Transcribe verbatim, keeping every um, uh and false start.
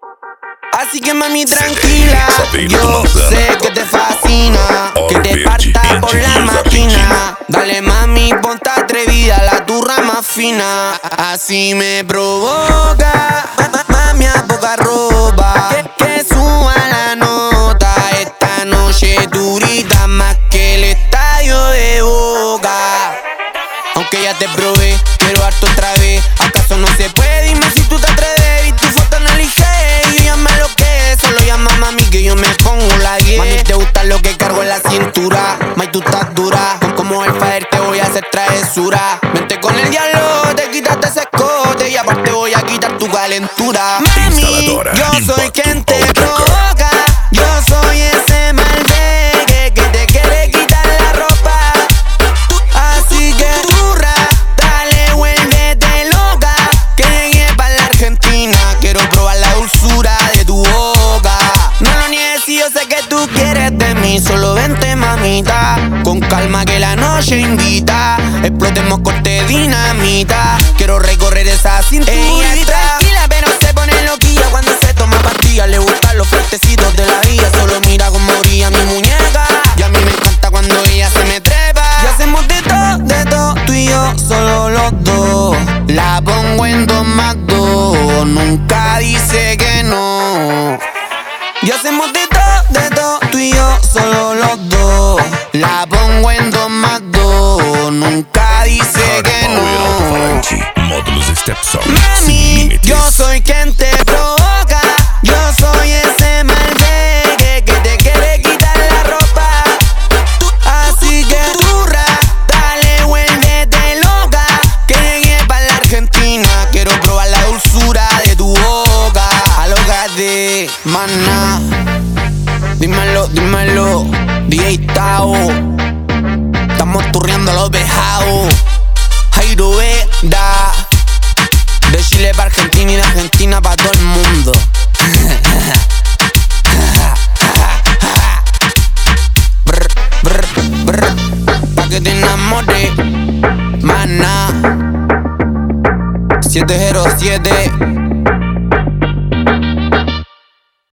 Así que mami tranquila, yo sé que te fascina, que te parta por la máquina. Dale mami, ponte atrevida, la turra más fina. Así me provoca, mami a poca ropa, que, que suba la nota. Esta noche durita más que el estadio de Boca. Aunque ya te probé, quiero harto otra vez. ¿Acaso no se puede? Dime si tú te atreves. Y tu foto analicé y yo ya me lo que. Solo llama mami que yo me pongo la guía. Mami, te gusta lo que cargo en la cintura. May, tú estás dura, como el Fader te voy a hacer travesura. Vente con el diablo, te quitaste ese escote. Y aparte voy a quitar tu calentura. Mami, yo soy quien te provoca. Yo soy ese malde que te quiere quitar la ropa. Así que turra, dale, vuélvete loca. Que llegué pa' la Argentina. Quiero probar la dulzura de tu boca. No lo niegues si yo sé que tú quieres de mí. Solo vente mamita, con calma que la noche invita. Explotemos corte dinamita. Quiero recorrer esa cinturita. Ella es tranquila pero se pone loquilla cuando se toma pastillas. Le gustan los fuertecitos de la vida. Solo mira como brilla mi muñeca. Y a mí me encanta cuando ella se me trepa. Y hacemos de todo, de todo, tú y yo, solo los dos. La pongo en dos más dos, nunca dice que no. Y hacemos de todo, de todo, tú y yo, solo los dos. La pongo en dos más dos, nunca dice que no. Mami, yo soy quien te provoca. Yo soy ese malde que, que te quiere quitar la ropa. Así que turra, dale, vuélvete loca. Que llegué pa' la Argentina. Quiero probar la dulzura de tu boca. Alócate, maná. Dímelo, dímelo, D J Tao. Estamos turreando los vejados. Jairo Veda. De Chile pa' Argentina y de Argentina pa' todo el mundo. Brr, brr, brr. Pa' que te enamores, maná. siete cero siete